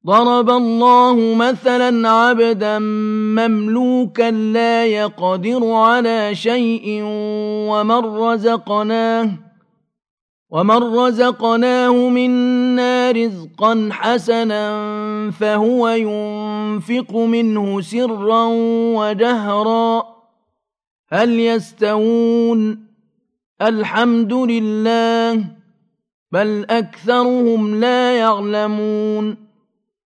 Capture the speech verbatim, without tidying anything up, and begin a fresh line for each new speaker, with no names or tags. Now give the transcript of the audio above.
ضرب الله مثلا عبدا مملوكا لا يقدر على شيء ومن رزقناه ومن رزقناه منا رزقا حسنا فهو ينفق منه سرا وجهرا هل يستوون الحمد لله بل أكثرهم لا يعلمون